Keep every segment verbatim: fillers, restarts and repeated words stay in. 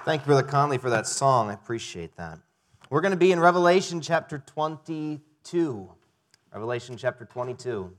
Thank you, Brother Conley, for that song. I appreciate that. We're going to be in Revelation chapter twenty-two. Revelation chapter twenty-two.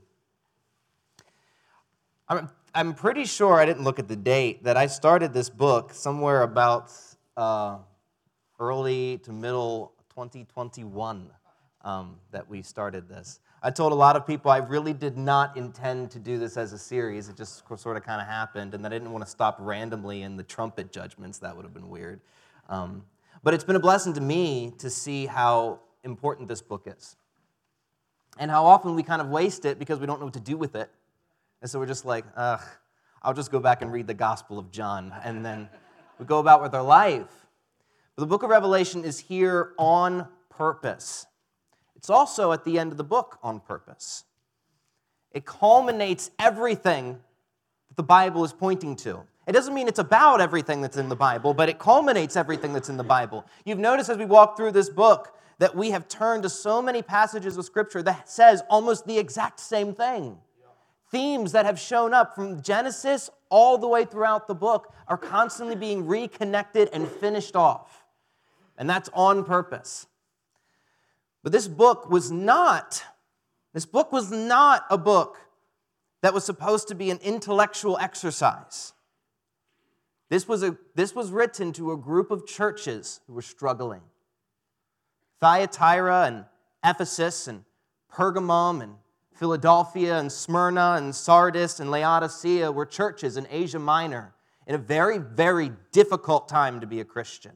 I'm, I'm pretty sure, I didn't look at the date, that I started this book somewhere about uh, early to middle twenty twenty-one um, that we started this. I told a lot of people I really did not intend to do this as a series. It just sort of kind of happened, and that I didn't want to stop randomly in the trumpet judgments. That would have been weird. Um, but it's been a blessing to me to see how important this book is, and how often we kind of waste it because we don't know what to do with it. And so we're just like, ugh, I'll just go back and read the Gospel of John, and then we go about with our life. But the book of Revelation is here on purpose. It's also at the end of the book on purpose. It culminates everything that the Bible is pointing to. It doesn't mean it's about everything that's in the Bible, but it culminates everything that's in the Bible. You've noticed as we walk through this book that we have turned to so many passages of Scripture that says almost the exact same thing. Themes that have shown up from Genesis all the way throughout the book are constantly being reconnected and finished off. And that's on purpose. But this book was not, this book was not a book that was supposed to be an intellectual exercise. This was, a, this was written to a group of churches who were struggling. Thyatira and Ephesus and Pergamum and Philadelphia and Smyrna and Sardis and Laodicea were churches in Asia Minor in a very, very difficult time to be a Christian.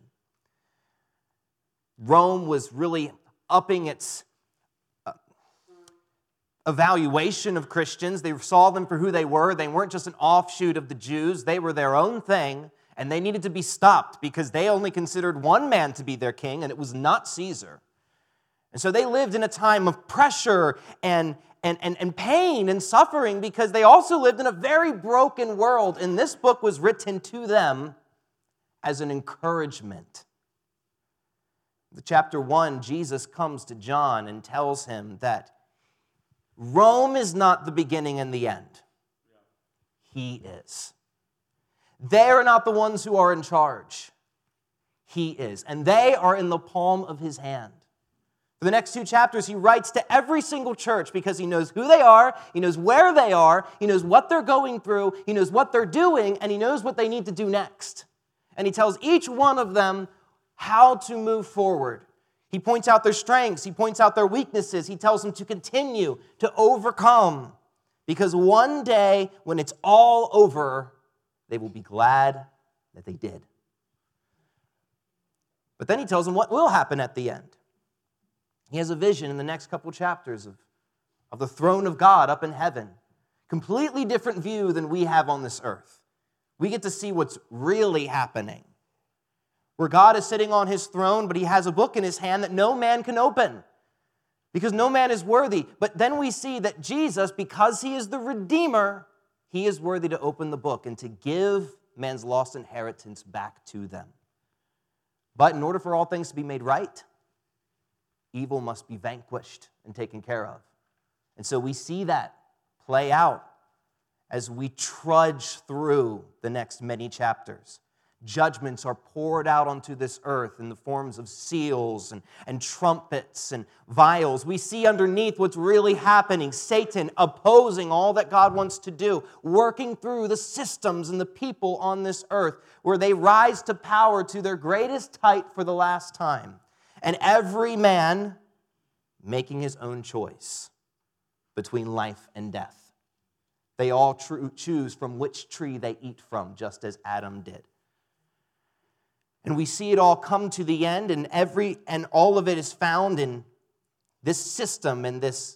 Rome was really upping its uh, evaluation of Christians. They saw them for who they were. They weren't just an offshoot of the Jews. They were their own thing, and they needed to be stopped because they only considered one man to be their king, and it was not Caesar. And so they lived in a time of pressure and, and, and, and pain and suffering because they also lived in a very broken world, and this book was written to them as an encouragement. In chapter one, Jesus comes to John and tells him that Rome is not the beginning and the end. He is. They are not the ones who are in charge. He is. And they are in the palm of his hand. For the next two chapters, he writes to every single church because he knows who they are, he knows where they are, he knows what they're going through, he knows what they're doing, and he knows what they need to do next. And he tells each one of them how to move forward. He points out their strengths. He points out their weaknesses. He tells them to continue to overcome. Because one day, when it's all over, they will be glad that they did. But then he tells them what will happen at the end. He has a vision in the next couple chapters of, of the throne of God up in heaven. Completely different view than we have on this earth. We get to see what's really happening. Where God is sitting on his throne, but he has a book in his hand that no man can open because no man is worthy. But then we see that Jesus, because he is the Redeemer, he is worthy to open the book and to give man's lost inheritance back to them. But in order for all things to be made right, evil must be vanquished and taken care of. And so we see that play out as we trudge through the next many chapters. Judgments are poured out onto this earth in the forms of seals and, and trumpets and vials. We see underneath what's really happening. Satan opposing all that God wants to do, working through the systems and the people on this earth where they rise to power to their greatest height for the last time. And every man making his own choice between life and death. They all tr- choose from which tree they eat from, just as Adam did. And we see it all come to the end, and every and all of it is found in this system and this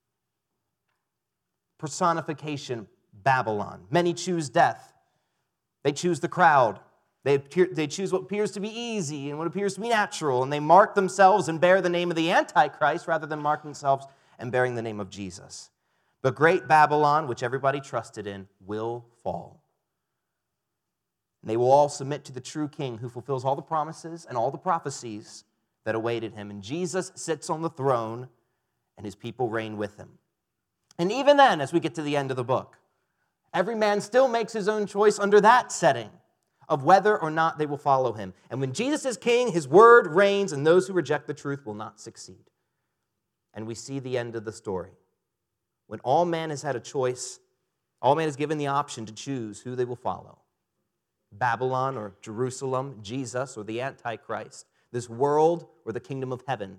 personification, Babylon. Many choose death. They choose the crowd. They, appear, they choose what appears to be easy and what appears to be natural, and they mark themselves and bear the name of the Antichrist rather than mark themselves and bearing the name of Jesus. But great Babylon, which everybody trusted in, will fall. And they will all submit to the true king who fulfills all the promises and all the prophecies that awaited him. And Jesus sits on the throne, and his people reign with him. And even then, as we get to the end of the book, every man still makes his own choice under that setting. of whether or not they will follow him. And when Jesus is king, his word reigns, and those who reject the truth will not succeed. And we see the end of the story. When all man has had a choice, all man is given the option to choose who they will follow. Babylon or Jerusalem, Jesus or the Antichrist, this world or the kingdom of heaven.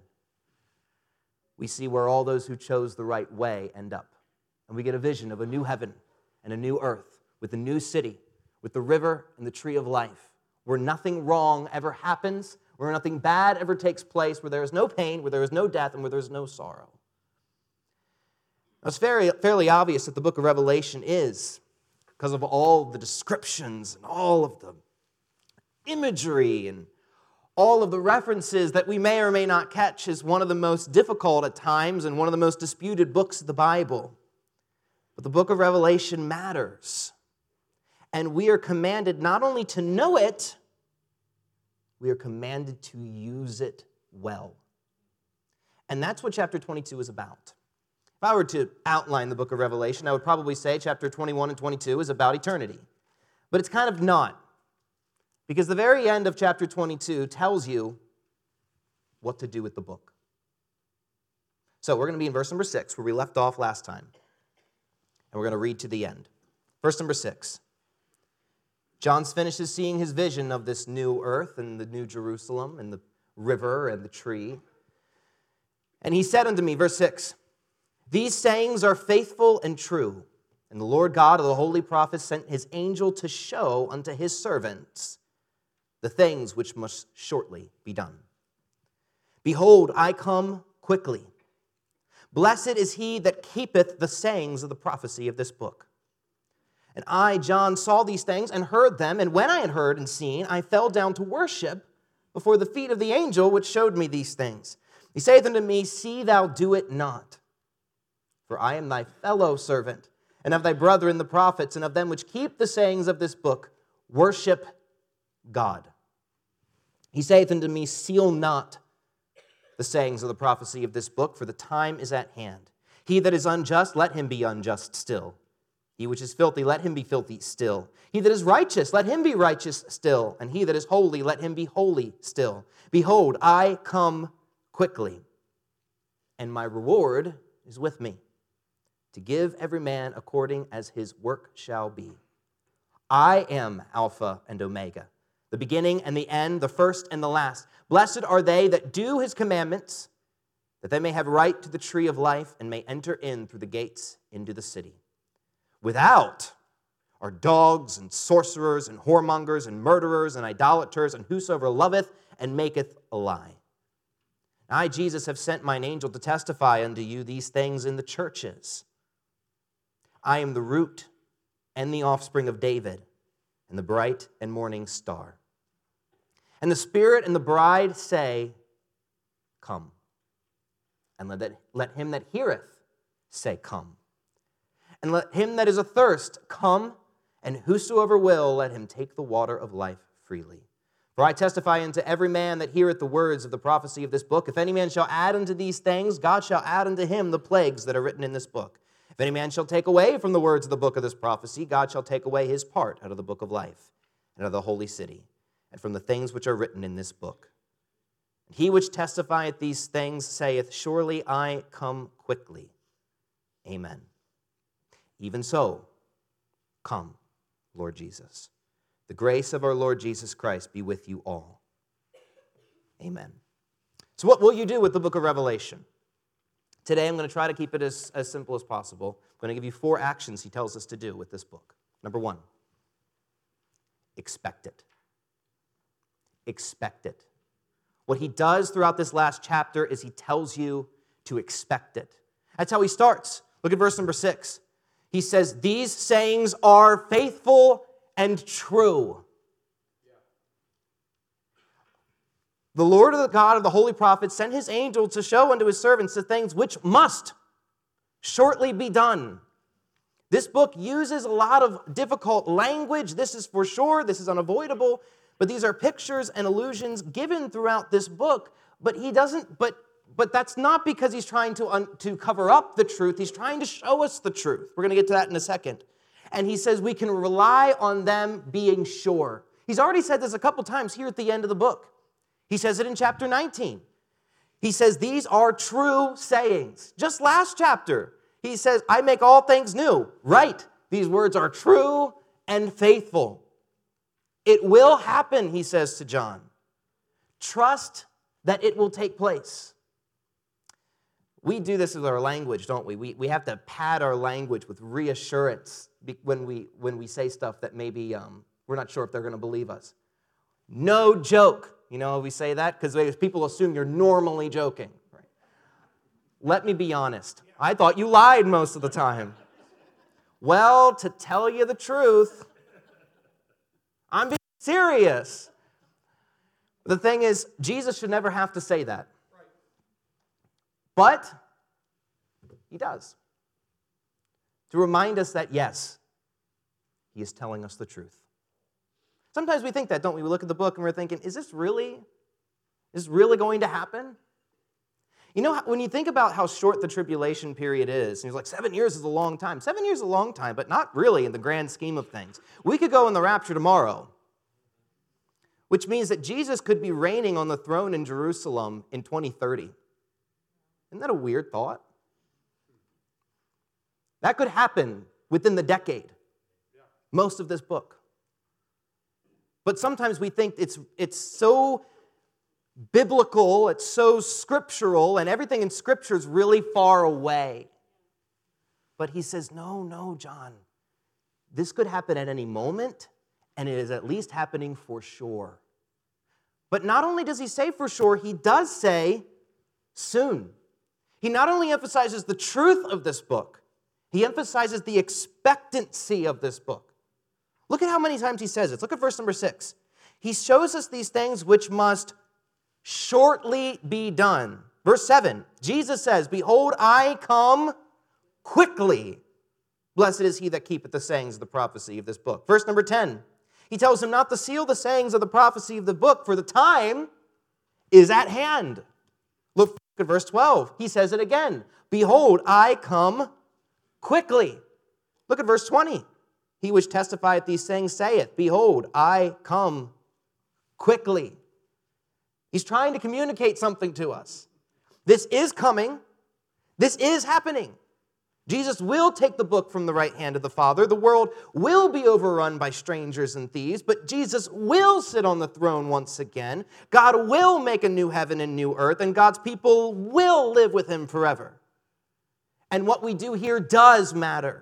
We see where all those who chose the right way end up. And we get a vision of a new heaven and a new earth with a new city, with the river and the tree of life, where nothing wrong ever happens, where nothing bad ever takes place, where there is no pain, where there is no death, and where there is no sorrow. Now, it's very, fairly obvious that the book of Revelation is, because of all the descriptions and all of the imagery and all of the references that we may or may not catch, is one of the most difficult at times and one of the most disputed books of the Bible. But the book of Revelation matters. And we are commanded not only to know it, we are commanded to use it well. And that's what chapter twenty-two is about. If I were to outline the book of Revelation, I would probably say chapter twenty-one and twenty-two is about eternity. But it's kind of not. Because the very end of chapter twenty-two tells you what to do with the book. So we're going to be in verse number six, where we left off last time. And we're going to read to the end. Verse number six. John finishes seeing his vision of this new earth and the new Jerusalem and the river and the tree. And he said unto me, verse six, these sayings are faithful and true. And the Lord God of the holy prophets sent his angel to show unto his servants the things which must shortly be done. Behold, I come quickly. Blessed is he that keepeth the sayings of the prophecy of this book. And I, John, saw these things and heard them, and when I had heard and seen, I fell down to worship before the feet of the angel which showed me these things. He saith unto me, see thou do it not, for I am thy fellow servant, and of thy brethren the prophets, and of them which keep the sayings of this book. Worship God. He saith unto me, seal not the sayings of the prophecy of this book, for the time is at hand. He that is unjust, let him be unjust still. He which is filthy, let him be filthy still. He that is righteous, let him be righteous still. And he that is holy, let him be holy still. Behold, I come quickly, and my reward is with me, to give every man according as his work shall be. I am Alpha and Omega, the beginning and the end, the first and the last. Blessed are they that do his commandments, that they may have right to the tree of life and may enter in through the gates into the city. Without are dogs and sorcerers and whoremongers and murderers and idolaters and whosoever loveth and maketh a lie. I, Jesus, have sent mine angel to testify unto you these things in the churches. I am the root and the offspring of David and the bright and morning star. And the Spirit and the bride say, come. And let, that, let him that heareth say, come. And let him that is athirst come, and whosoever will, let him take the water of life freely. For I testify unto every man that heareth the words of the prophecy of this book, if any man shall add unto these things, God shall add unto him the plagues that are written in this book. If any man shall take away from the words of the book of this prophecy, God shall take away his part out of the book of life, and out of the holy city, and from the things which are written in this book. He which testifieth these things saith, surely I come quickly. Amen. Even so, come, Lord Jesus. The grace of our Lord Jesus Christ be with you all. Amen. So what will you do with the book of Revelation? Today I'm going to try to keep it as, as simple as possible. I'm going to give you four actions he tells us to do with this book. Number one, expect it. Expect it. What he does throughout this last chapter is he tells you to expect it. That's how he starts. Look at verse number six. He says, these sayings are faithful and true. Yeah. The Lord of the God of the holy prophets sent his angel to show unto his servants the things which must shortly be done. This book uses a lot of difficult language. This is for sure. This is unavoidable. But these are pictures and allusions given throughout this book. But he doesn't, but But that's not because he's trying to, un, to cover up the truth. He's trying to show us the truth. We're going to get to that in a second. And he says we can rely on them being sure. He's already said this a couple times here at the end of the book. He says it in chapter nineteen. He says, these are true sayings. Just last chapter, he says, I make all things new. Right. These words are true and faithful. It will happen, he says to John. Trust that it will take place. We do this with our language, don't we? We, we have to pad our language with reassurance when we, when we say stuff that maybe um, we're not sure if they're going to believe us. No joke. You know, we say that because people assume you're normally joking. Right? Let me be honest. I thought you lied most of the time. Well, to tell you the truth, I'm being serious. The thing is, Jesus should never have to say that. But he does. To remind us that, yes, he is telling us the truth. Sometimes we think that, don't we? We look at the book and we're thinking, is this really, is this really going to happen? You know, when you think about how short the tribulation period is, and he's like, seven years is a long time. Seven years is a long time, but not really in the grand scheme of things. We could go in the rapture tomorrow, which means that Jesus could be reigning on the throne in Jerusalem in twenty thirty. Isn't that a weird thought? That could happen within the decade, most of this book. But sometimes we think it's, it's so biblical, it's so scriptural, and everything in Scripture is really far away. But he says, no, no, John. This could happen at any moment, and it is at least happening for sure. But not only does he say for sure, he does say soon. He not only emphasizes the truth of this book, he emphasizes the expectancy of this book. Look at how many times he says it. Look at verse number six. He shows us these things which must shortly be done. Verse seven, Jesus says, behold, I come quickly. Blessed is he that keepeth the sayings of the prophecy of this book. Verse number ten, he tells him not to seal the sayings of the prophecy of the book, for the time is at hand. Look at verse twelve. He says it again. Behold, I come quickly. Look at verse twenty. He which testifieth these things saith, behold, I come quickly. He's trying to communicate something to us. This is coming. This is happening. Jesus will take the book from the right hand of the Father. The world will be overrun by strangers and thieves, but Jesus will sit on the throne once again. God will make a new heaven and new earth, and God's people will live with him forever. And what we do here does matter.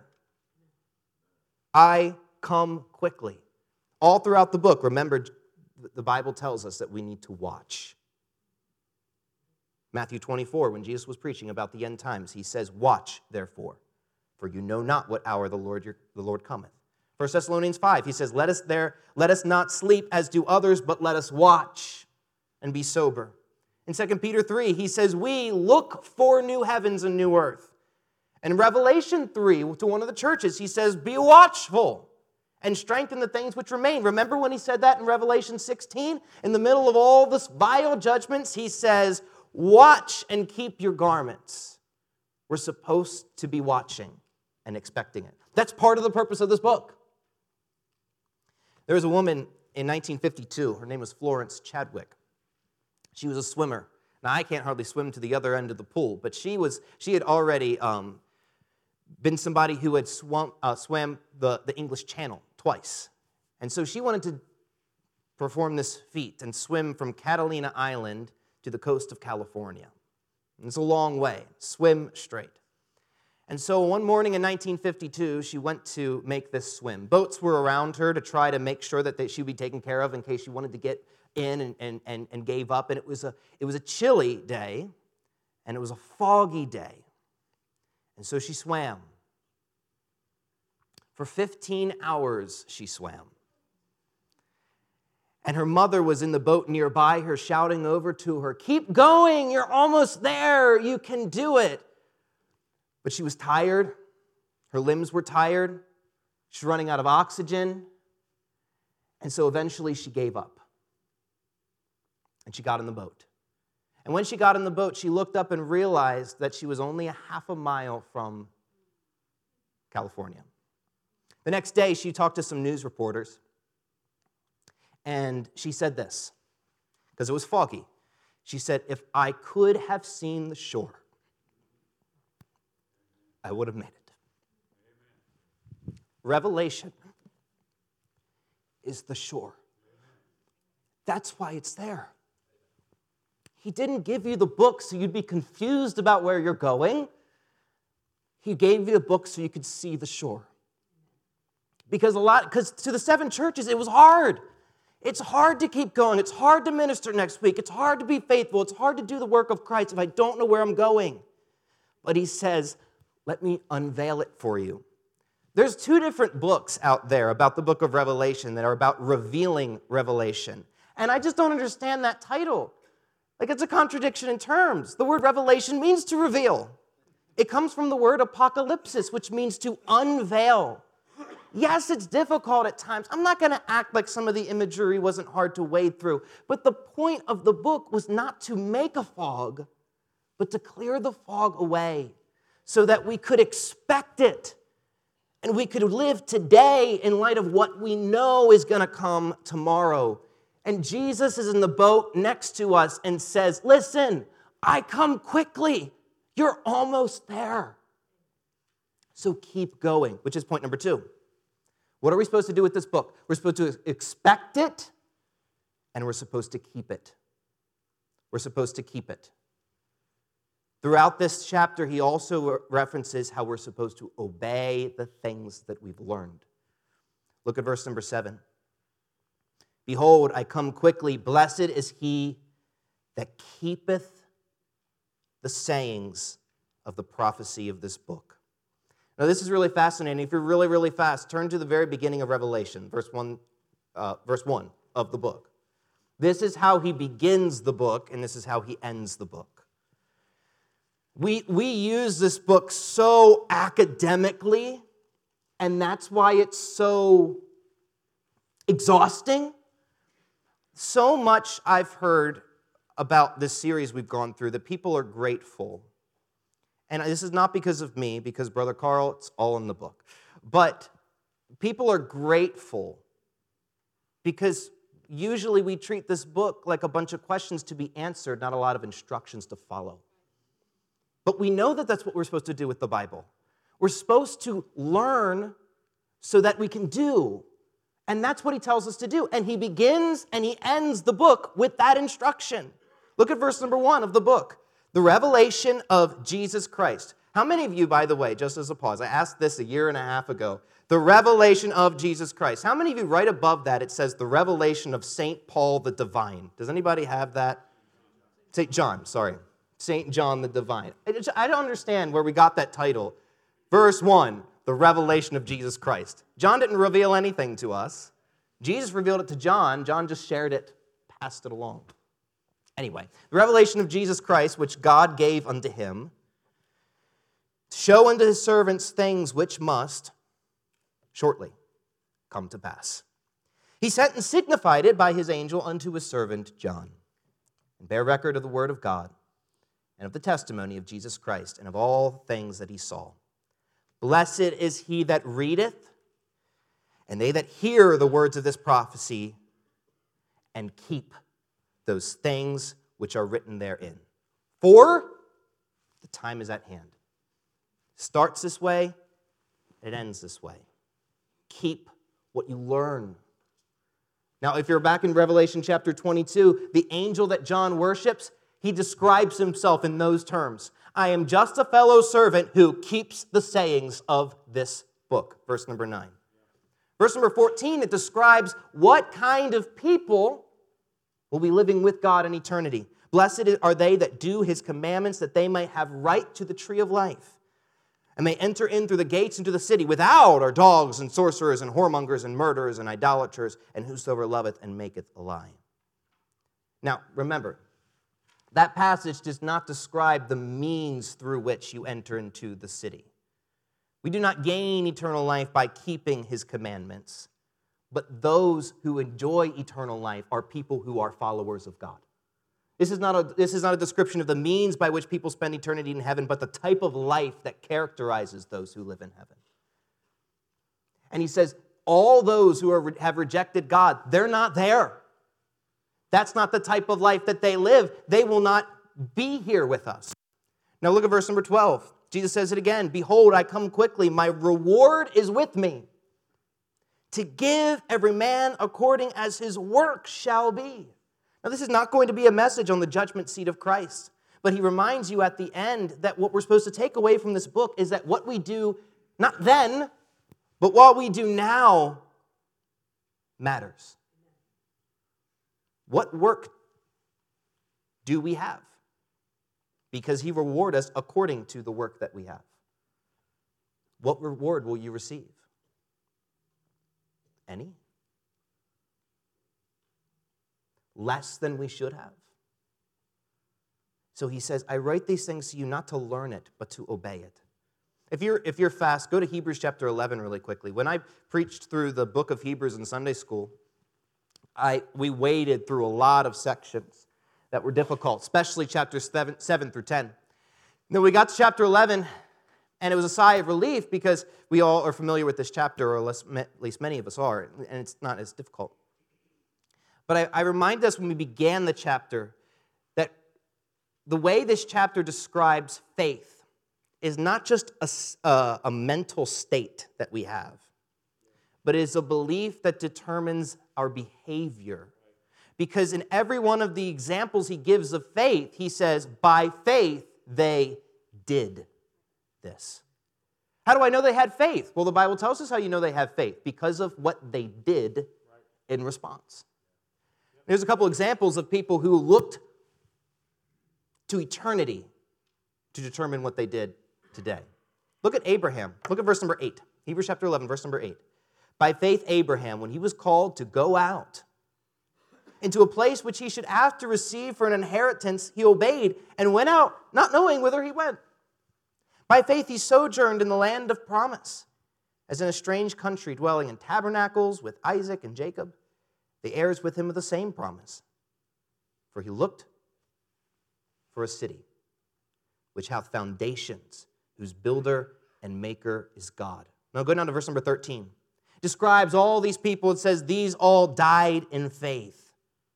I come quickly. All throughout the book, remember, the Bible tells us that we need to watch. Matthew twenty-four, when Jesus was preaching about the end times, he says, watch, therefore, for you know not what hour the Lord your, the Lord cometh. First Thessalonians five, he says, let us there, let us not sleep as do others, but let us watch and be sober. In Second Peter three, he says, we look for new heavens and new earth. In Revelation three, to one of the churches, he says, be watchful and strengthen the things which remain. Remember when he said that in Revelation sixteen? In the middle of all this vile judgments, he says, watch and keep your garments. We're supposed to be watching and expecting it. That's part of the purpose of this book. There was a woman in nineteen fifty-two. Her name was Florence Chadwick. She was a swimmer. Now, I can't hardly swim to the other end of the pool, but she was. She had already um, been somebody who had swum, uh, swam the, the English Channel twice. And so she wanted to perform this feat and swim from Catalina Island to the coast of California. And it's a long way. Swim straight. And so one morning in nineteen fifty-two, she went to make this swim. Boats were around her to try to make sure that they, she'd be taken care of in case she wanted to get in and, and, and, and gave up. And it was a, it was a chilly day, and it was a foggy day. And so she swam. For fifteen hours, she swam. And her mother was in the boat nearby her, shouting over to her, keep going, you're almost there, you can do it. But she was tired. Her limbs were tired. She's running out of oxygen. And so eventually she gave up. And she got in the boat. And when she got in the boat, she looked up and realized that she was only a half a mile from California. The next day, she talked to some news reporters. And she said this, because it was foggy. She said, if I could have seen the shore, I would have made it. Revelation is the shore. That's why it's there. He didn't give you the book so you'd be confused about where you're going. He gave you the book so you could see the shore. Because a lot, because to the seven churches, it was hard. It's hard to keep going. It's hard to minister next week. It's hard to be faithful. It's hard to do the work of Christ if I don't know where I'm going. But he says, let me unveil it for you. There's two different books out there about the book of Revelation that are about revealing revelation. And I just don't understand that title. Like, it's a contradiction in terms. The word revelation means to reveal. It comes from the word apocalypsis, which means to unveil. Yes, it's difficult at times. I'm not going to act like some of the imagery wasn't hard to wade through. But the point of the book was not to make a fog, but to clear the fog away so that we could expect it. And we could live today in light of what we know is going to come tomorrow. And Jesus is in the boat next to us and says, listen, I come quickly. You're almost there. So keep going, which is point number two. What are we supposed to do with this book? We're supposed to expect it, and we're supposed to keep it. We're supposed to keep it. Throughout this chapter, he also references how we're supposed to obey the things that we've learned. Look at verse number seven. Behold, I come quickly. Blessed is he that keepeth the sayings of the prophecy of this book. Now, this is really fascinating. If you're really, really fast, turn to the very beginning of Revelation, verse one, uh, verse one of the book. This is how he begins the book, and this is how he ends the book. We, we use this book so academically, and that's why it's so exhausting. So much I've heard about this series we've gone through that people are grateful. And this is not because of me, because Brother Carl, it's all in the book. But people are grateful because usually we treat this book like a bunch of questions to be answered, not a lot of instructions to follow. But we know that that's what we're supposed to do with the Bible. We're supposed to learn so that we can do. And that's what he tells us to do. And he begins and he ends the book with that instruction. Look at verse number one of the book. The revelation of Jesus Christ. How many of you, by the way, just as a pause, I asked this a year and a half ago, the revelation of Jesus Christ. How many of you, right above that, it says the revelation of Saint Paul the Divine? Does anybody have that? Saint John, sorry. Saint John the Divine. I don't understand where we got that title. Verse one, the revelation of Jesus Christ. John didn't reveal anything to us. Jesus revealed it to John. John just shared it, passed it along. Anyway, the revelation of Jesus Christ, which God gave unto him, to show unto his servants things which must shortly come to pass. He sent and signified it by his angel unto his servant John, and bear record of the word of God, and of the testimony of Jesus Christ, and of all things that he saw. Blessed is he that readeth, and they that hear the words of this prophecy, and keep those things which are written therein. For the time is at hand. Starts this way, it ends this way. Keep what you learn. Now, if you're back in Revelation chapter twenty-two, the angel that John worships, he describes himself in those terms. I am just a fellow servant who keeps the sayings of this book. Verse number nine. Verse number fourteen, it describes what kind of people will be living with God in eternity. Blessed are they that do his commandments, that they may have right to the tree of life, and may enter in through the gates into the city. Without are dogs and sorcerers and whoremongers and murderers and idolaters, and whosoever loveth and maketh a lie. Now, remember, that passage does not describe the means through which you enter into the city. We do not gain eternal life by keeping his commandments, but those who enjoy eternal life are people who are followers of God. This is not a, this is not a description of the means by which people spend eternity in heaven, but the type of life that characterizes those who live in heaven. And he says, all those who are, have rejected God, they're not there. That's not the type of life that they live. They will not be here with us. Now look at verse number twelve. Jesus says it again. Behold, I come quickly. My reward is with me, to give every man according as his work shall be. Now, this is not going to be a message on the judgment seat of Christ, but he reminds you at the end that what we're supposed to take away from this book is that what we do, not then, but what we do now matters. What work do we have? Because he reward us according to the work that we have. What reward will you receive? Any? Less than we should have? So he says, I write these things to you not to learn it, but to obey it. If you're, if you're fast, go to Hebrews chapter eleven really quickly. When I preached through the book of Hebrews in Sunday school, I we waded through a lot of sections that were difficult, especially chapters seven, seven through ten. Then we got to chapter eleven, and it was a sigh of relief because we all are familiar with this chapter, or at least many of us are, and it's not as difficult. But I, I remind us when we began the chapter that the way this chapter describes faith is not just a, a, a mental state that we have, but it is a belief that determines our behavior. Because in every one of the examples he gives of faith, he says, by faith they did this. How do I know they had faith? Well, the Bible tells us how you know they have faith, because of what they did in response. There's a couple examples of people who looked to eternity to determine what they did today. Look at Abraham. Look at verse number eight. Hebrews chapter eleven, verse number eight. By faith, Abraham, when he was called to go out into a place which he should after receive for an inheritance, he obeyed and went out, not knowing whither he went. By faith, he sojourned in the land of promise, as in a strange country, dwelling in tabernacles with Isaac and Jacob, the heirs with him of the same promise. For he looked for a city which hath foundations, whose builder and maker is God. Now go down to verse number thirteen. Describes all these people. It says, these all died in faith,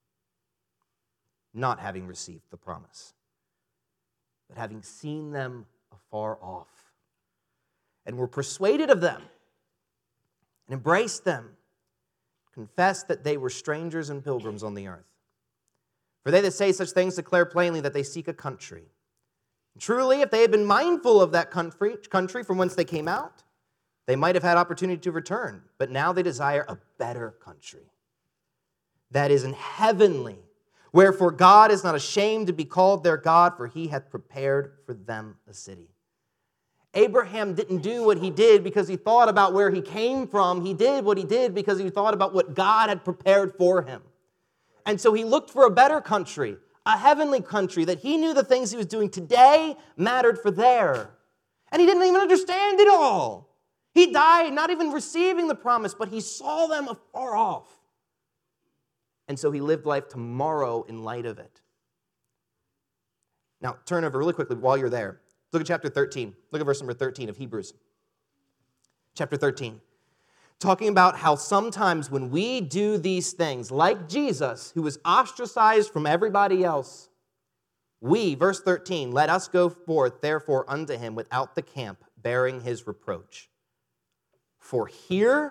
not having received the promise, but having seen them afar off, and were persuaded of them, and embraced them, confessed that they were strangers and pilgrims on the earth. For they that say such things declare plainly that they seek a country. And truly, if they had been mindful of that country, country from whence they came out, they might have had opportunity to return, but now they desire a better country, that is in heavenly. Wherefore God is not ashamed to be called their God, for he hath prepared for them a city. Abraham didn't do what he did because he thought about where he came from. He did what he did because he thought about what God had prepared for him. And so he looked for a better country, a heavenly country, that he knew the things he was doing today mattered for there. And he didn't even understand it all. He died not even receiving the promise, but he saw them afar off. And so he lived life tomorrow in light of it. Now, turn over really quickly while you're there. Look at chapter thirteen. Look at verse number thirteen of Hebrews. Chapter thirteen. Talking about how sometimes when we do these things, like Jesus, who was ostracized from everybody else, we, verse thirteen, let us go forth, therefore, unto him without the camp, bearing his reproach. For here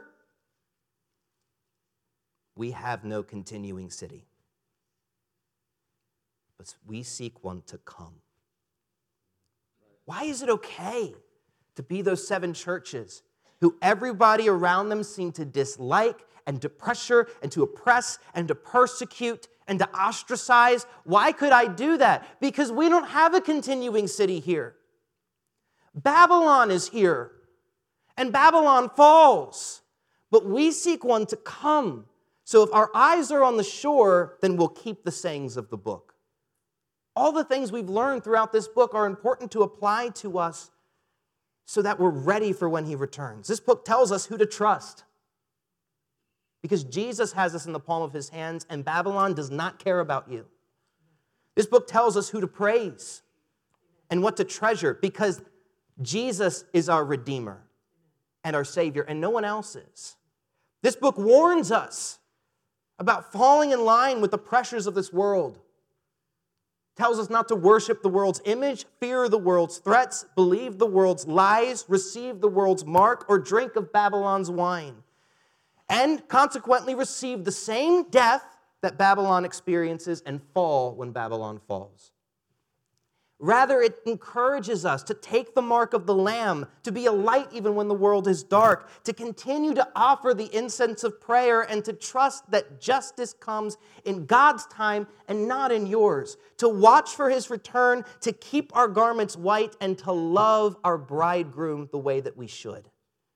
we have no continuing city, but we seek one to come. Why is it okay to be those seven churches who everybody around them seemed to dislike and to pressure and to oppress and to persecute and to ostracize? Why could I do that? Because we don't have a continuing city here. Babylon is here, and Babylon falls, but we seek one to come. So if our eyes are on the shore, then we'll keep the sayings of the book. All the things we've learned throughout this book are important to apply to us so that we're ready for when he returns. This book tells us who to trust, because Jesus has us in the palm of his hands, and Babylon does not care about you. This book tells us who to praise and what to treasure, because Jesus is our Redeemer and our Savior, and no one else is. This book warns us about falling in line with the pressures of this world. Tells us not to worship the world's image, fear the world's threats, believe the world's lies, receive the world's mark, or drink of Babylon's wine. And consequently receive the same death that Babylon experiences and fall when Babylon falls. Rather, it encourages us to take the mark of the Lamb, to be a light even when the world is dark, to continue to offer the incense of prayer, and to trust that justice comes in God's time and not in yours, to watch for his return, to keep our garments white, and to love our bridegroom the way that we should.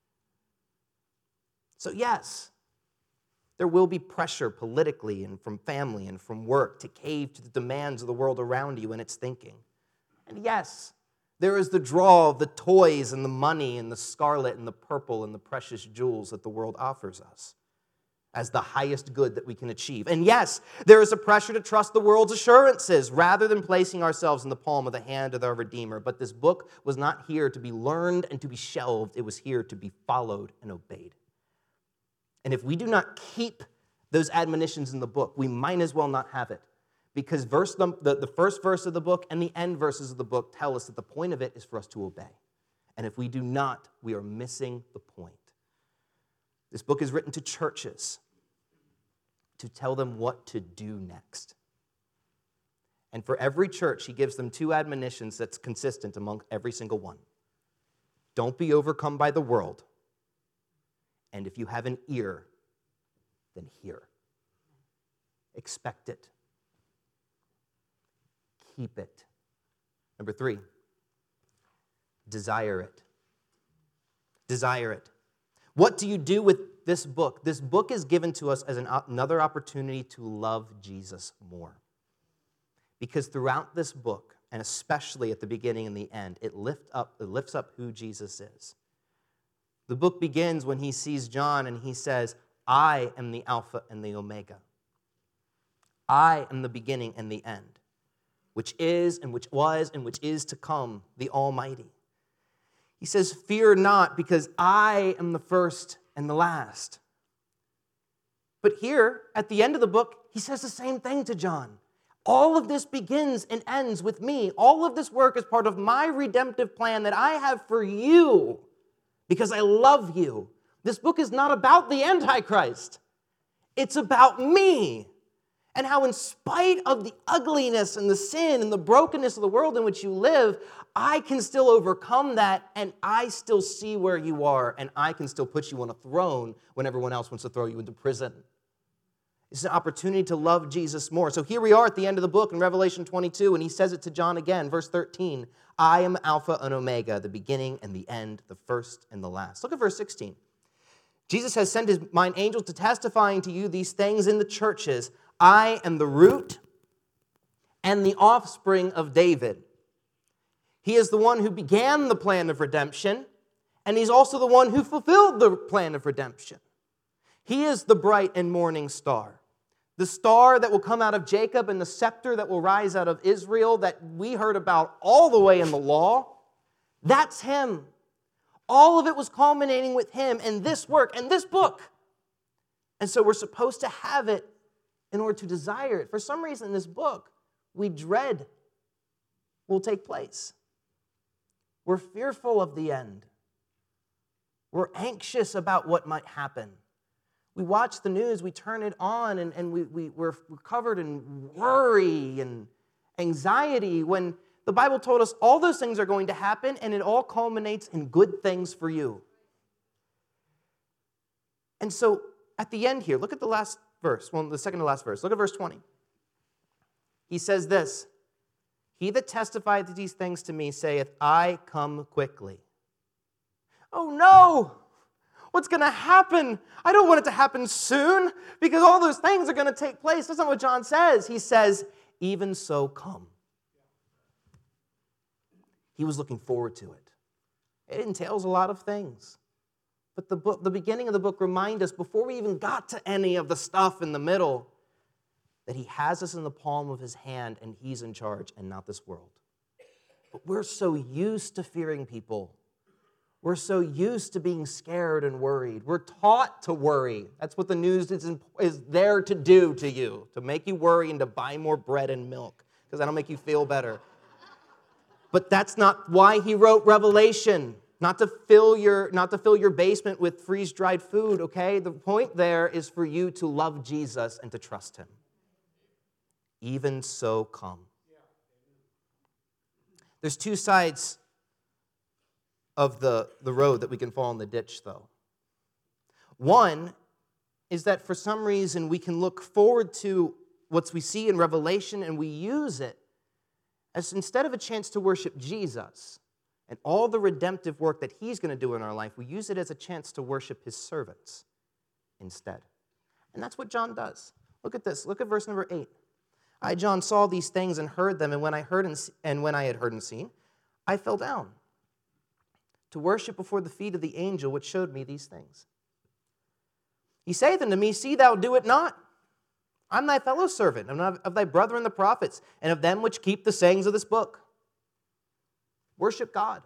So yes, there will be pressure politically and from family and from work to cave to the demands of the world around you and its thinking. And yes, there is the draw of the toys and the money and the scarlet and the purple and the precious jewels that the world offers us as the highest good that we can achieve. And yes, there is a pressure to trust the world's assurances rather than placing ourselves in the palm of the hand of our Redeemer. But this book was not here to be learned and to be shelved. It was here to be followed and obeyed. And if we do not keep those admonitions in the book, we might as well not have it. Because verse the, the, the first verse of the book and the end verses of the book tell us that the point of it is for us to obey. And if we do not, we are missing the point. This book is written to churches to tell them what to do next. And for every church, he gives them two admonitions that's consistent among every single one. Don't be overcome by the world. And if you have an ear, then hear. Expect it. Keep it. Number three, desire it. Desire it. What do you do with this book? This book is given to us as an, another opportunity to love Jesus more. Because throughout this book, and especially at the beginning and the end, it, lift up, it lifts up who Jesus is. The book begins when he sees John and he says, I am the Alpha and the Omega. I am the beginning and the end, which is and which was and which is to come, the Almighty. He says, fear not, because I am the first and the last. But here, at the end of the book, he says the same thing to John. All of this begins and ends with me. All of this work is part of my redemptive plan that I have for you because I love you. This book is not about the Antichrist. It's about me and how in spite of the ugliness and the sin and the brokenness of the world in which you live, I can still overcome that, and I still see where you are, and I can still put you on a throne when everyone else wants to throw you into prison. It's an opportunity to love Jesus more. So here we are at the end of the book in Revelation twenty-two, and he says it to John again, verse thirteen. I am Alpha and Omega, the beginning and the end, the first and the last. Look at verse sixteen. Jesus has sent his mine angels to testifying to you these things in the churches. I am the root and the offspring of David. He is the one who began the plan of redemption, and he's also the one who fulfilled the plan of redemption. He is the bright and morning star, the star that will come out of Jacob and the scepter that will rise out of Israel that we heard about all the way in the law. That's him. All of it was culminating with him and this work and this book. And so we're supposed to have it in order to desire it. For some reason in this book, we dread will take place. We're fearful of the end. We're anxious about what might happen. We watch the news, we turn it on, and, and we, we, we're, we're covered in worry and anxiety when the Bible told us all those things are going to happen, and it all culminates in good things for you. And so at the end here, look at the last verse, well, the second to last verse. Look at verse twenty. He says this, he that testifieth these things to me saith, I come quickly. Oh no! What's going to happen? I don't want it to happen soon because all those things are going to take place. That's not what John says. He says, even so come. He was looking forward to it. It entails a lot of things. But the book, the beginning of the book reminds us, before we even got to any of the stuff in the middle, that he has us in the palm of his hand and he's in charge and not this world. But we're so used to fearing people. We're so used to being scared and worried. We're taught to worry. That's what the news is, is there to do to you, to make you worry and to buy more bread and milk, because that'll make you feel better. But that's not why he wrote Revelation, not to fill your, not to fill your basement with freeze-dried food, okay? The point there is for you to love Jesus and to trust him. Even so, come. There's two sides of the, the road that we can fall in the ditch, though. One is that for some reason we can look forward to what we see in Revelation and we use it as, instead of a chance to worship Jesus and all the redemptive work that he's going to do in our life, we use it as a chance to worship his servants instead. And that's what John does. Look at this. Look at verse number eight. I, John, saw these things and heard them, and when I heard and, and when I had heard and seen, I fell down to worship before the feet of the angel which showed me these things. He saith unto me, see thou do it not. I'm thy fellow servant, and of thy brethren the prophets, and of them which keep the sayings of this book. Worship God.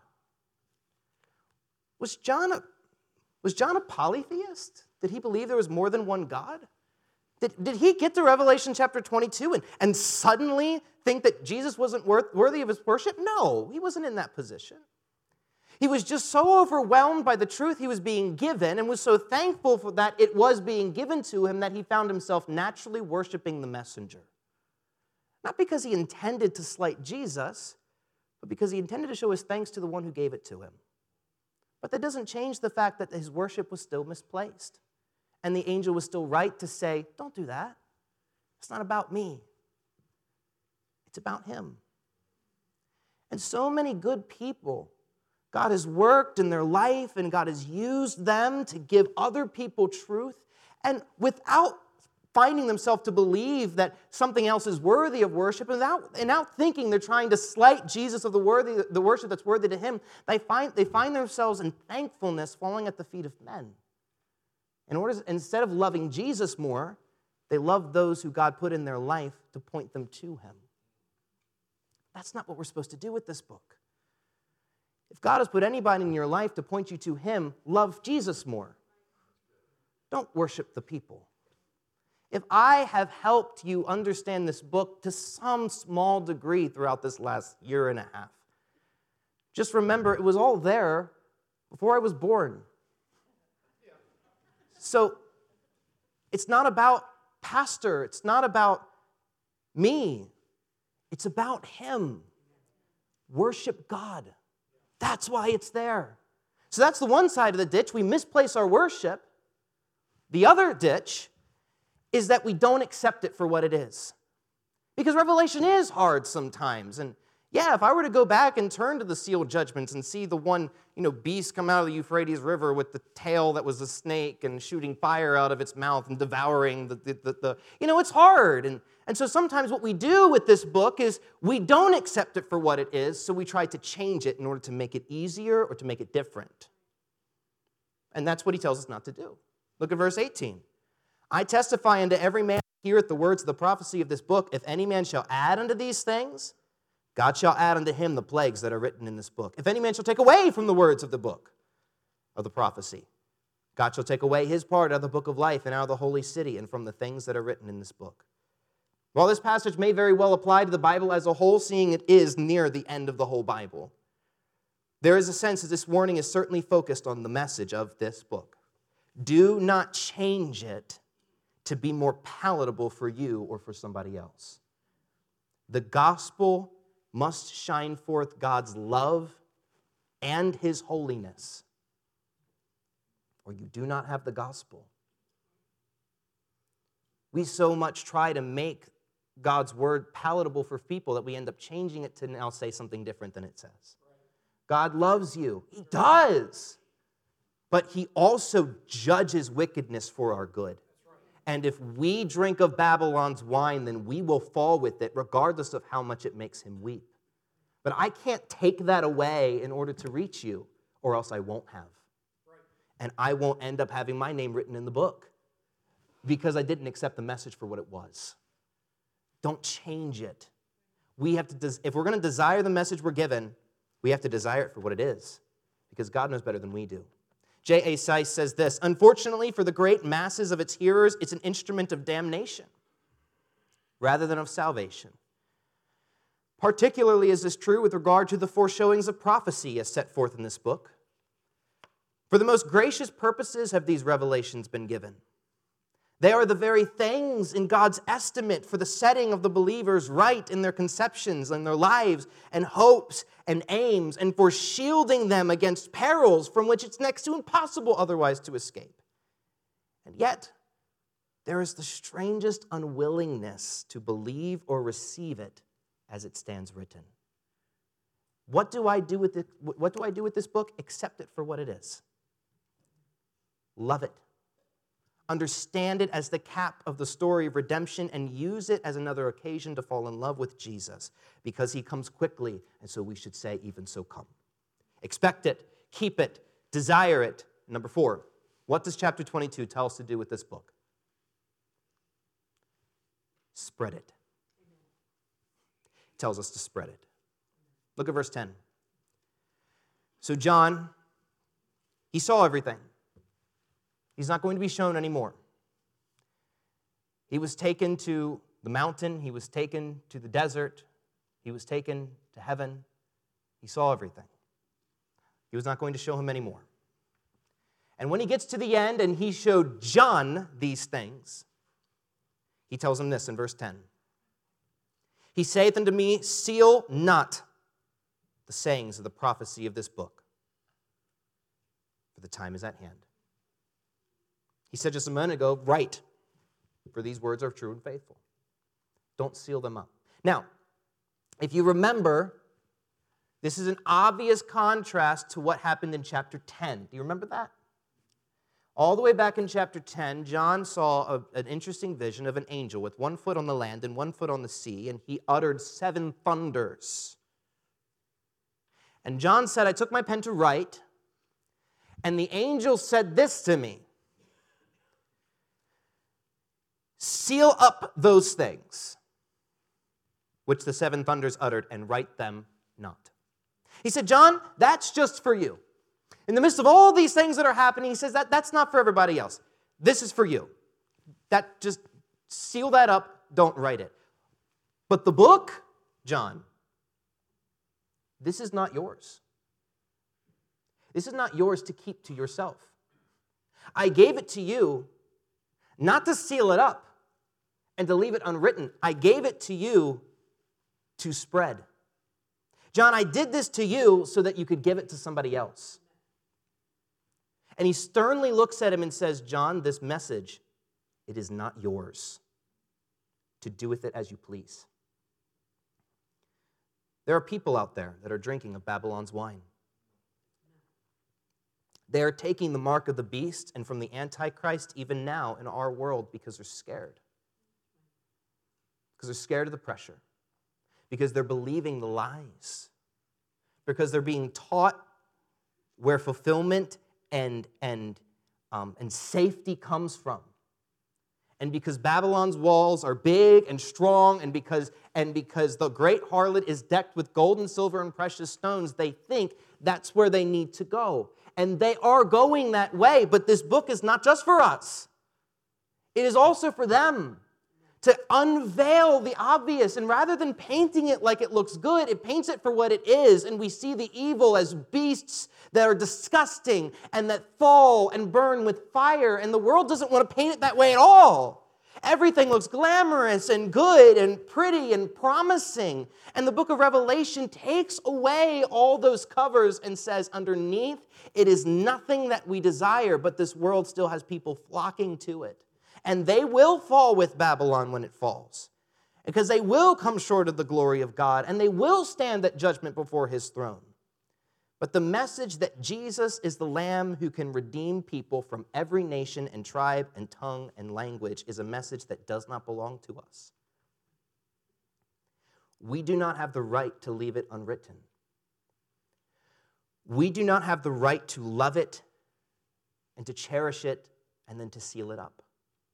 Was John a, was John a polytheist? Did he believe there was more than one God? Did, did he get to Revelation chapter twenty-two and, and suddenly think that Jesus wasn't worth, worthy of his worship? No, he wasn't in that position. He was just so overwhelmed by the truth he was being given and was so thankful for that it was being given to him that he found himself naturally worshiping the messenger. Not because he intended to slight Jesus, but because he intended to show his thanks to the one who gave it to him. But that doesn't change the fact that his worship was still misplaced. And the angel was still right to say, don't do that. It's not about me. It's about him. And so many good people, God has worked in their life and God has used them to give other people truth. And without finding themselves to believe that something else is worthy of worship, and without, and without thinking they're trying to slight Jesus of the worthy, the worship that's worthy to him, they find, they find themselves in thankfulness falling at the feet of men. In order, instead of loving Jesus more, they love those who God put in their life to point them to him. That's not what we're supposed to do with this book. If God has put anybody in your life to point you to him, love Jesus more. Don't worship the people. If I have helped you understand this book to some small degree throughout this last year and a half, just remember it was all there before I was born. So it's not about pastor. It's not about me. It's about him. Worship God. That's why it's there. So that's the one side of the ditch. We misplace our worship. The other ditch is that we don't accept it for what it is. Because Revelation is hard sometimes. And yeah, if I were to go back and turn to the sealed judgments and see the one, you know, beast come out of the Euphrates River with the tail that was a snake and shooting fire out of its mouth and devouring the, the, the, the you know, it's hard. And, and so sometimes what we do with this book is we don't accept it for what it is, so we try to change it in order to make it easier or to make it different. And that's what he tells us not to do. Look at verse eighteen. I testify unto every man that heareth the words of the prophecy of this book, if any man shall add unto these things, God shall add unto him the plagues that are written in this book. If any man shall take away from the words of the book of the prophecy, God shall take away his part out of the book of life and out of the holy city and from the things that are written in this book. While this passage may very well apply to the Bible as a whole, seeing it is near the end of the whole Bible, there is a sense that this warning is certainly focused on the message of this book. Do not change it to be more palatable for you or for somebody else. The gospel must shine forth God's love and his holiness, or you do not have the gospel. We so much try to make God's word palatable for people that we end up changing it to now say something different than it says. God loves you. He does. But he also judges wickedness for our good. And if we drink of Babylon's wine, then we will fall with it, regardless of how much it makes him weep. But I can't take that away in order to reach you, or else I won't have. And I won't end up having my name written in the book because I didn't accept the message for what it was. Don't change it. We have to, if we're going to desire the message we're given, we have to desire it for what it is, because God knows better than we do. J A. Seiss says this, unfortunately, for the great masses of its hearers, it's an instrument of damnation rather than of salvation. Particularly is this true with regard to the foreshowings of prophecy as set forth in this book. For the most gracious purposes have these revelations been given. They are the very things in God's estimate for the setting of the believers right in their conceptions and their lives and hopes and aims, and for shielding them against perils from which it's next to impossible otherwise to escape. And yet, there is the strangest unwillingness to believe or receive it as it stands written. What do I do with it? What do I do with this book? Accept it for what it is. Love it. Understand it as the cap of the story of redemption and use it as another occasion to fall in love with Jesus because he comes quickly, and so we should say, even so come. Expect it, keep it, desire it. Number four, what does chapter twenty-two tell us to do with this book? Spread it. It tells us to spread it. Look at verse ten. So John, he saw everything. He's not going to be shown anymore. He was taken to the mountain. He was taken to the desert. He was taken to heaven. He saw everything. He was not going to show him anymore. And when he gets to the end and he showed John these things, he tells him this in verse ten. He saith unto me, seal not the sayings of the prophecy of this book, for the time is at hand. He said just a moment ago, write, for these words are true and faithful. Don't seal them up. Now, if you remember, this is an obvious contrast to what happened in chapter ten. Do you remember that? All the way back in chapter ten, John saw a, an interesting vision of an angel with one foot on the land and one foot on the sea, and he uttered seven thunders. And John said, I took my pen to write, and the angel said this to me, seal up those things which the seven thunders uttered, and write them not. He said, John, that's just for you. In the midst of all these things that are happening, he says that that's not for everybody else. This is for you. That just seal that up, don't write it. But the book, John, this is not yours. This is not yours to keep to yourself. I gave it to you not to seal it up and to leave it unwritten. I gave it to you to spread. John, I did this to you so that you could give it to somebody else. And he sternly looks at him and says, John, this message, it is not yours to do with it as you please. There are people out there that are drinking of Babylon's wine. They are taking the mark of the beast and from the Antichrist even now in our world because they're scared. Because they're scared of the pressure. Because they're believing the lies. Because they're being taught where fulfillment and, and, um, and safety comes from. And because Babylon's walls are big and strong, and because, and because the great harlot is decked with gold and silver and precious stones, they think that's where they need to go. And they are going that way, but this book is not just for us. It is also for them to unveil the obvious. And rather than painting it like it looks good, it paints it for what it is. And we see the evil as beasts that are disgusting and that fall and burn with fire. And the world doesn't want to paint it that way at all. Everything looks glamorous and good and pretty and promising. And the book of Revelation takes away all those covers and says underneath, it is nothing that we desire, but this world still has people flocking to it. And they will fall with Babylon when it falls, because they will come short of the glory of God, and they will stand at judgment before his throne. But the message that Jesus is the Lamb who can redeem people from every nation and tribe and tongue and language is a message that does not belong to us. We do not have the right to leave it unwritten. We do not have the right to love it and to cherish it and then to seal it up.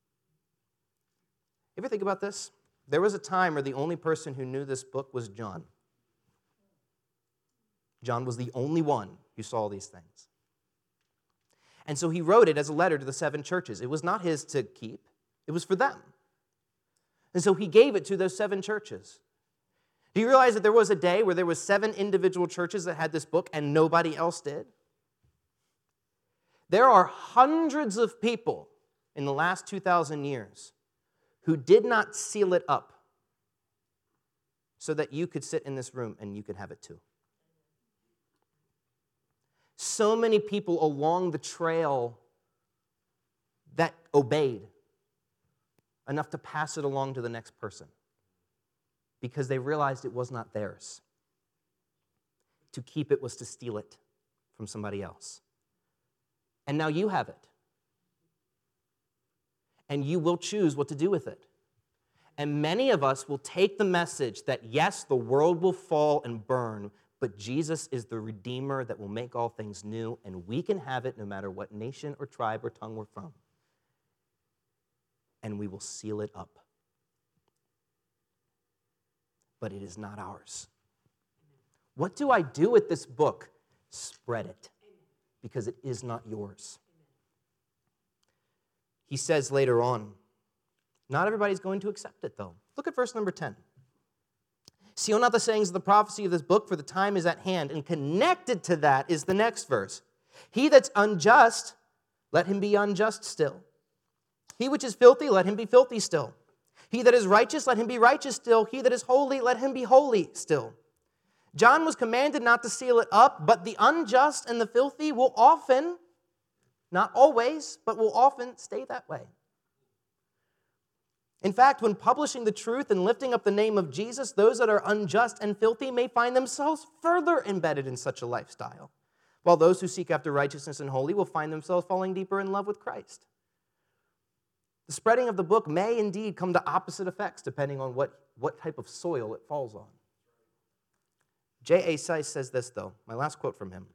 Ever think about this? There was a time where the only person who knew this book was John. John was the only one who saw these things. And so he wrote it as a letter to the seven churches. It was not his to keep. It was for them. And so he gave it to those seven churches. Do you realize that there was a day where there was seven individual churches that had this book and nobody else did? There are hundreds of people in the last two thousand years who did not seal it up so that you could sit in this room and you could have it too. So many people along the trail that obeyed enough to pass it along to the next person because they realized it was not theirs. To keep it was to steal it from somebody else. And now you have it. And you will choose what to do with it. And many of us will take the message that, yes, the world will fall and burn, but Jesus is the Redeemer that will make all things new, and we can have it no matter what nation or tribe or tongue we're from. And we will seal it up. But it is not ours. What do I do with this book? Spread it, because it is not yours. He says later on, not everybody's going to accept it, though. Look at verse number ten. Seal not the sayings of the prophecy of this book, for the time is at hand. And connected to that is the next verse. He that's unjust, let him be unjust still. He which is filthy, let him be filthy still. He that is righteous, let him be righteous still. He that is holy, let him be holy still. John was commanded not to seal it up, but the unjust and the filthy will often, not always, but will often stay that way. In fact, when publishing the truth and lifting up the name of Jesus, those that are unjust and filthy may find themselves further embedded in such a lifestyle, while those who seek after righteousness and holy will find themselves falling deeper in love with Christ. The spreading of the book may indeed come to opposite effects depending on what, what type of soil it falls on. J A. Seiss says this, though, my last quote from him.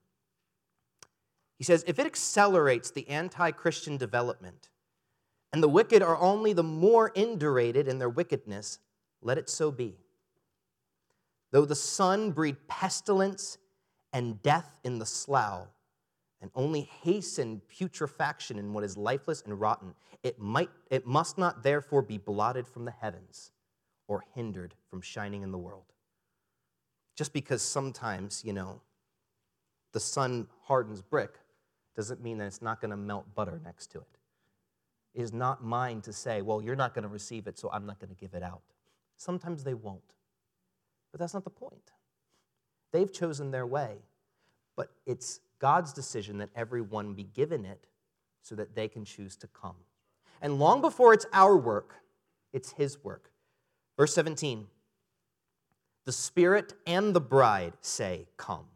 He says, if it accelerates the anti-Christian development, and the wicked are only the more indurated in their wickedness, let it so be. Though the sun breed pestilence and death in the slough, and only hasten putrefaction in what is lifeless and rotten, it might, it must not therefore be blotted from the heavens or hindered from shining in the world. Just because sometimes, you know, the sun hardens brick doesn't mean that it's not going to melt butter next to it. It is not mine to say, well, you're not going to receive it, so I'm not going to give it out. Sometimes they won't. But that's not the point. They've chosen their way. But it's God's decision that everyone be given it so that they can choose to come. And long before it's our work, it's his work. Verse seventeen, the Spirit and the bride say, come.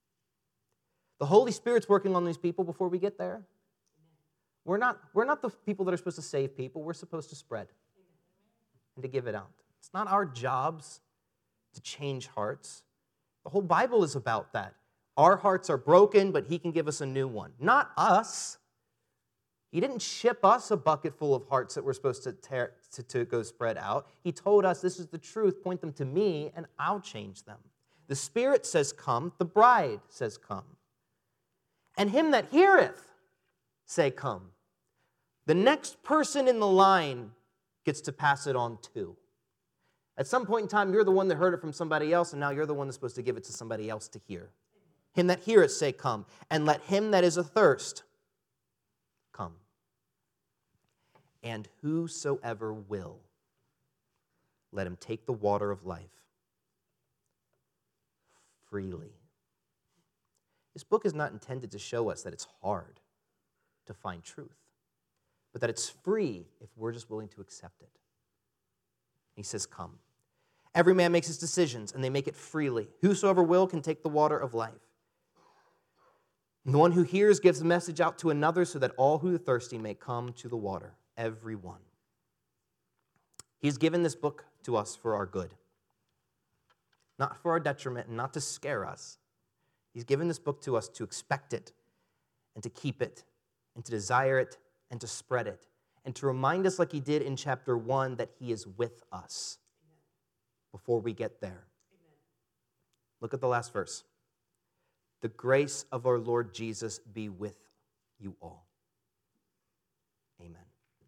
The Holy Spirit's working on these people before we get there. We're not, we're not the people that are supposed to save people. We're supposed to spread and to give it out. It's not our jobs to change hearts. The whole Bible is about that. Our hearts are broken, but he can give us a new one. Not us. He didn't ship us a bucket full of hearts that we're supposed to, tear, to, to go spread out. He told us, this is the truth, point them to me, and I'll change them. The Spirit says, come. The bride says, come. And him that heareth, say, come. The next person in the line gets to pass it on too. At some point in time, you're the one that heard it from somebody else, and now you're the one that's supposed to give it to somebody else to hear. Him that heareth, say, come. And let him that is athirst, come. And whosoever will, let him take the water of life freely. This book is not intended to show us that it's hard to find truth, but that it's free if we're just willing to accept it. He says, come. Every man makes his decisions, and they make it freely. Whosoever will can take the water of life. And the one who hears gives the message out to another so that all who are thirsty may come to the water, every one. He's given this book to us for our good, not for our detriment and not to scare us. He's given this book to us to expect it and to keep it and to desire it and to spread it and to remind us like he did in chapter one that he is with us before we get there. Look at the last verse. The grace of our Lord Jesus be with you all. Amen.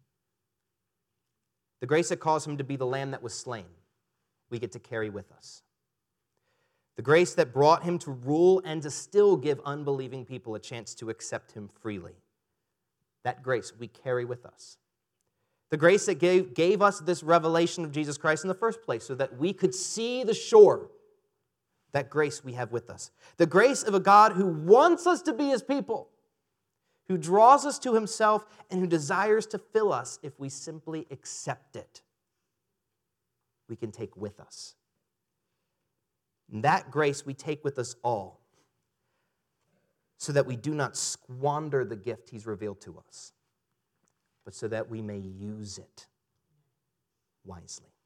The grace that caused him to be the lamb that was slain, we get to carry with us. The grace that brought him to rule and to still give unbelieving people a chance to accept him freely, that grace we carry with us. The grace that gave, gave us this revelation of Jesus Christ in the first place so that we could see the shore, that grace we have with us. The grace of a God who wants us to be his people, who draws us to himself, and who desires to fill us if we simply accept it. We can take with us. And that grace we take with us all so that we do not squander the gift he's revealed to us, but so that we may use it wisely.